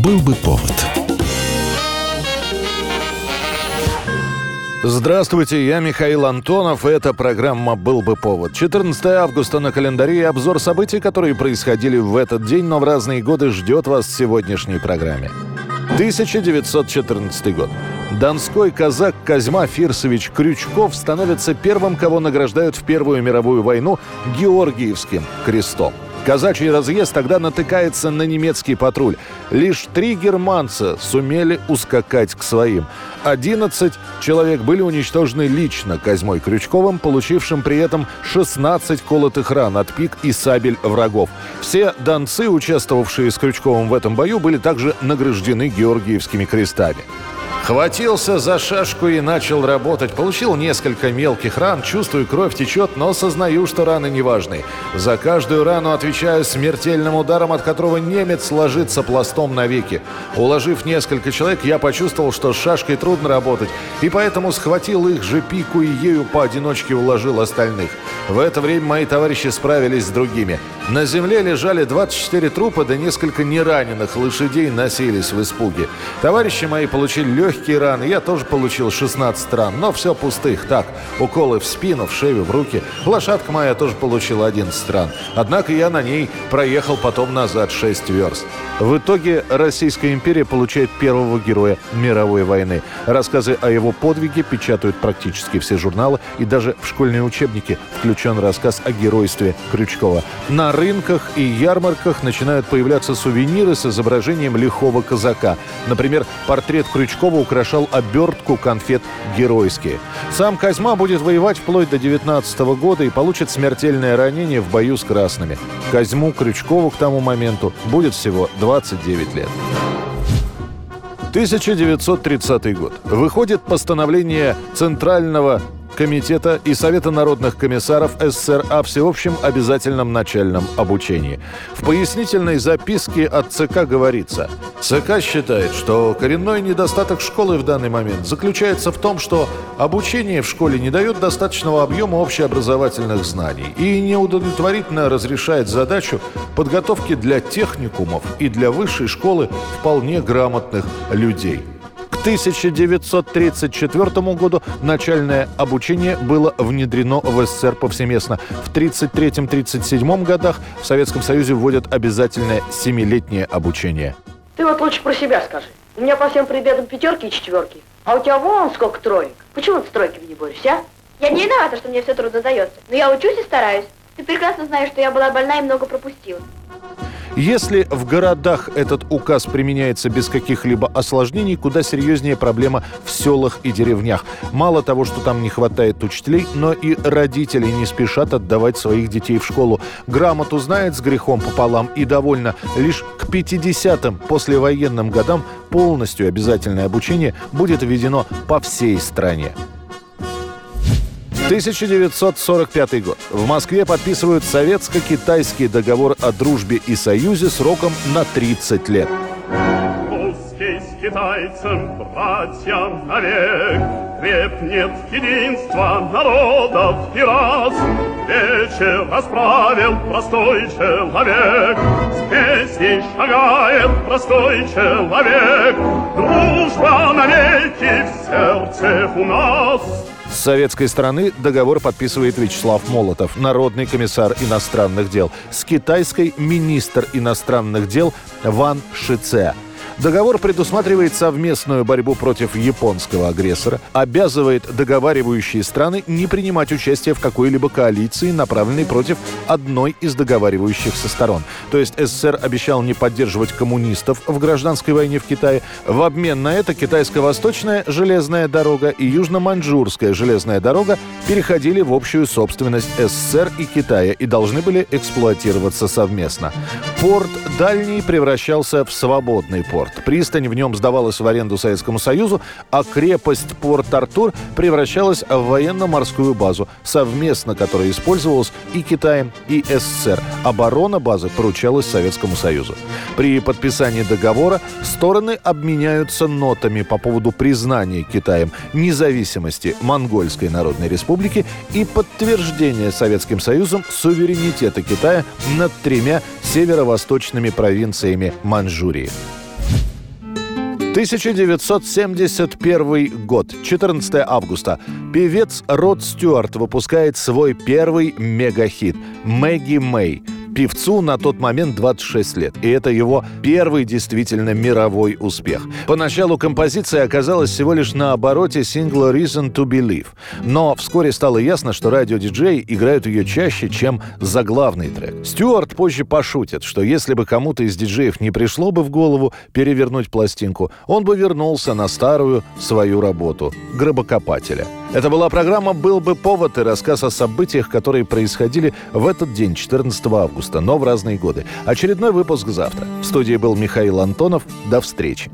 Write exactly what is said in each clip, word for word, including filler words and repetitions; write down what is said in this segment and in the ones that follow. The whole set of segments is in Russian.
Был бы повод. Здравствуйте, я Михаил Антонов, и эта программа «Был бы повод». четырнадцатое августа на календаре, и обзор событий, которые происходили в этот день, но в разные годы, ждет вас в сегодняшней программе. тысяча девятьсот четырнадцатый год. Донской казак Козьма Фирсович Крючков становится первым, кого награждают в Первую мировую войну Георгиевским крестом. Казачий разъезд тогда натыкается на немецкий патруль. Лишь три германца сумели ускакать к своим. одиннадцать человек были уничтожены лично Козьмой Крючковым, получившим при этом шестнадцать колотых ран от пик и сабель врагов. Все донцы, участвовавшие с Крючковым в этом бою, были также награждены Георгиевскими крестами. Хватился за шашку и начал работать. Получил несколько мелких ран, чувствую, кровь течет, но сознаю, что раны неважные. За каждую рану отвечаю смертельным ударом, от которого немец ложится пластом навеки. Уложив несколько человек, я почувствовал, что с шашкой трудно работать, и поэтому схватил их же пику и ею поодиночке уложил остальных. В это время мои товарищи справились с другими. На земле лежали двадцать четыре трупа, да несколько нераненых лошадей носились в испуге. Товарищи мои получили легкие раны, я тоже получил шестнадцать ран, но все пустых, так, уколы в спину, в шею, в руки. Лошадка моя тоже получила одиннадцать ран, однако я на ней проехал потом назад шесть верст. В итоге Российская империя получает первого героя мировой войны. Рассказы о его подвиге печатают практически все журналы, и даже в школьные учебники включен рассказ о геройстве Крючкова. На рынках и ярмарках начинают появляться сувениры с изображением лихого казака. Например, портрет Крючкова украшал обертку конфет «Геройские». Сам Козьма будет воевать вплоть до девятнадцатого года и получит смертельное ранение в бою с красными. Козьму Крючкову к тому моменту будет всего двадцать девять лет. тысяча девятьсот тридцатый год. Выходит постановление Центрального комитета и Совета народных комиссаров СССР о всеобщем обязательном начальном обучении. В пояснительной записке от ЦК говорится: ЦК считает, что коренной недостаток школы в данный момент заключается в том, что обучение в школе не дает достаточного объема общеобразовательных знаний и неудовлетворительно разрешает задачу подготовки для техникумов и для высшей школы вполне грамотных людей. К тысяча девятьсот тридцать четвёртому году начальное обучение было внедрено в СССР повсеместно. В тридцать третьем — тридцать седьмом годах в Советском Союзе вводят обязательное семилетнее обучение. Ты вот лучше про себя скажи. У меня по всем предметам пятерки и четверки, а у тебя вон сколько троек. Почему ты с тройками не борешься, а? Я не виновата, что мне все трудно дается, но я учусь и стараюсь. Ты прекрасно знаешь, что я была больна и много пропустила. Если в городах этот указ применяется без каких-либо осложнений, куда серьезнее проблема в селах и деревнях. Мало того, что там не хватает учителей, но и родители не спешат отдавать своих детей в школу. Грамоту знает с грехом пополам и довольно. Лишь к пятидесятым послевоенным годам полностью обязательное обучение будет введено по всей стране. тысяча девятьсот сорок пятый год. В Москве подписывают советско-китайский договор о дружбе и союзе сроком на тридцать лет. Русский с китайцем братья навек, крепнет единство народов и рас. Вечер расправил простой человек, с песней шагает простой человек. Дружба навеки в сердце у нас. С советской стороны договор подписывает Вячеслав Молотов, народный комиссар иностранных дел. С китайской – министр иностранных дел Ван Шице. Договор предусматривает совместную борьбу против японского агрессора, обязывает договаривающие страны не принимать участие в какой-либо коалиции, направленной против одной из договаривающихся сторон. То есть СССР обещал не поддерживать коммунистов в гражданской войне в Китае. В обмен на это китайско-восточная железная дорога и южно-маньчжурская железная дорога переходили в общую собственность СССР и Китая и должны были эксплуатироваться совместно. Порт Дальний превращался в свободный порт. Пристань в нем сдавалась в аренду Советскому Союзу, а крепость Порт-Артур превращалась в военно-морскую базу, совместно которая использовалась и Китаем, и СССР. Оборона базы поручалась Советскому Союзу. При подписании договора стороны обменяются нотами по поводу признания Китаем независимости Монгольской Народной Республики и подтверждения Советским Союзом суверенитета Китая над тремя северо-восточными провинциями Маньчжурии. тысяча девятьсот семьдесят первый год, четырнадцатое августа. Певец Род Стюарт выпускает свой первый мегахит «Мэгги Мэй». Певцу на тот момент двадцать шесть лет, и это его первый действительно мировой успех. Поначалу композиция оказалась всего лишь на обороте сингла «Reason to Believe», но вскоре стало ясно, что радиодиджеи играют ее чаще, чем заглавный трек. Стюарт позже пошутит, что если бы кому-то из диджеев не пришло бы в голову перевернуть пластинку, он бы вернулся на старую свою работу – гробокопателя. Это была программа «Был бы повод» и рассказ о событиях, которые происходили в этот день, четырнадцатого августа, но в разные годы. Очередной выпуск завтра. В студии был Михаил Антонов. До встречи.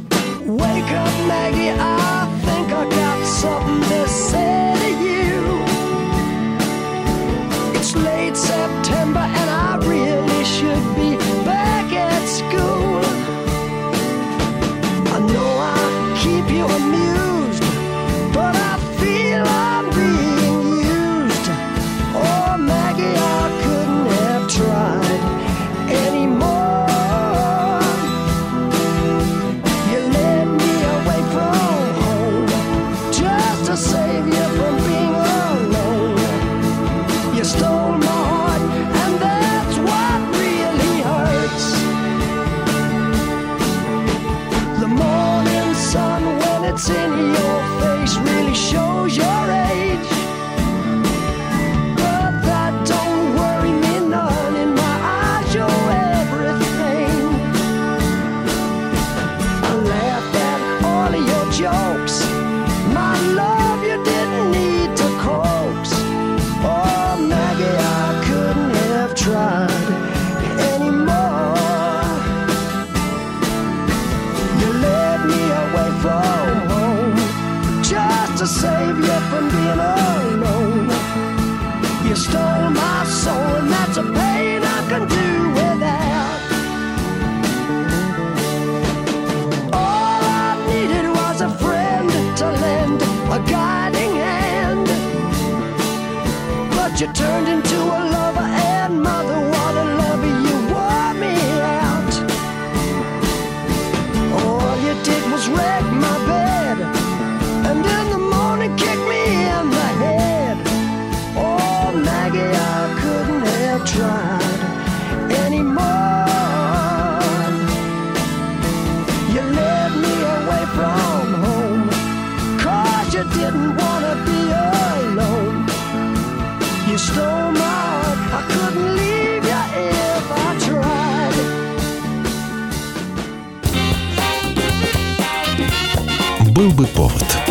It's in your face really shows your age, but that don't worry me none. In my eyes you're everything. I laughed at all of your jokes, my love you didn't need to coax. Oh Maggie, I couldn't have tried anymore. You led me away from to save you from being alone. You stole my soul, and that's a pain I can do without. All I needed was a friend to lend a guiding hand, but you turned into a lover and mother. What a lover, you wore me out. All you did was wreck my bed, and in the morning kick me in the head. Oh Maggie, I couldn't have tried anymore. You led me away from home, 'cause you didn't want to be alone. You stole my heart, I couldn't leave you if I tried. Был бы повод.